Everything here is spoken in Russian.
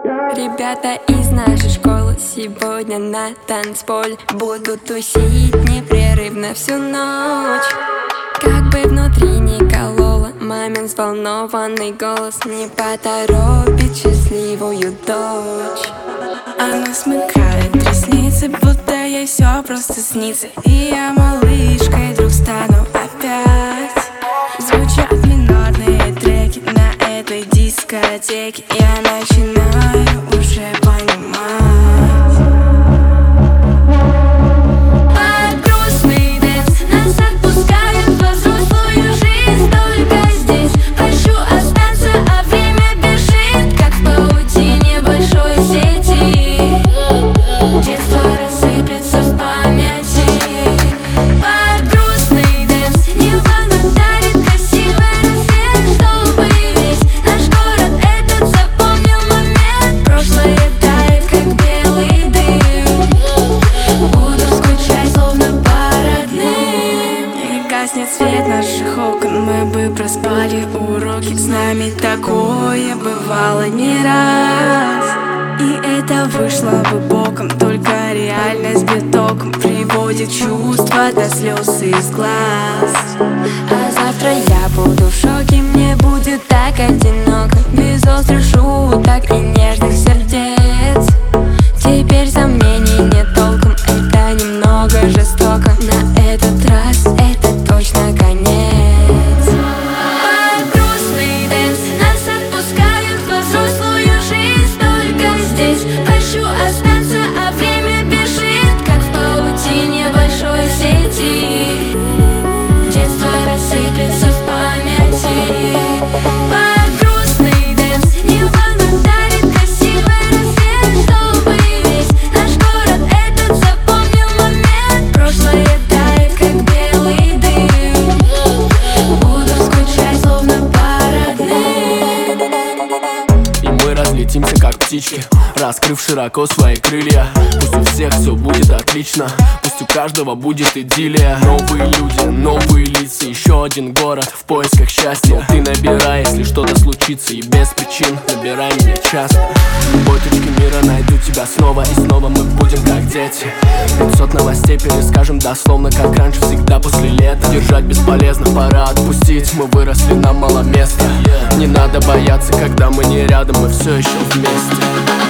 Ребята из нашей школы сегодня на танцполе будут тусить непрерывно всю ночь. Как бы внутри не кололо, мамин взволнованный голос не поторопит счастливую дочь. Она смыкает ресницы, будто ей все просто снится. И я малышкой вдруг стану опять. Звучат минорные треки на этой дискотеке. Я начинаю уже понимать. Под грустный дэнс нас отпускают во взрослую жизнь. Только здесь хочу остаться, а время бежит, как в паутине большой сети. Детство рассыплется в памяти. Под грустный дэнс небо дарит красивый рассвет, чтобы весь наш город этот запомнил момент. Прошлое тает, как белый дым. Буду скучать, словно по родным. И гаснет свет наших окон, мы бы проспали уроки. С нами такое бывало не раз. И это вышло бы боком, только реальность битоком приводит чувства до слез из глаз. А завтра я буду в шоке, мне будет так одиноко, без острых шуток и нежных сердец. Теперь сомнений нет толком, это немного жестоко. На этот раз это точно конец. Под грустный дэнс нас отпускают во взрослую жизнь. Только здесь хочу остаться, а время бежит, как в паутине большой сети. Детство рассыплется в памяти. Под грустный дэнс небо дарит красивый рассвет, чтобы весь наш город этот запомнил момент. Прошлое тает, как белый дым. Буду скучать, словно по родным. И мы разлетимся как птички, раскрыв широко свои крылья. Пусть у всех все будет отлично, пусть у каждого будет идиллия. Новые люди, новые лица, еще один город в поисках счастья. Ты набирай, если что-то случится, и без причин набирай меня часто. Любой точки мира найду тебя снова, и снова мы будем как дети. 500 новостей перескажем дословно, как раньше, всегда после лета. Держать бесполезно, пора отпустить, мы выросли, нам мало места. Не надо бояться, когда мы не рядом, мы все еще вместе.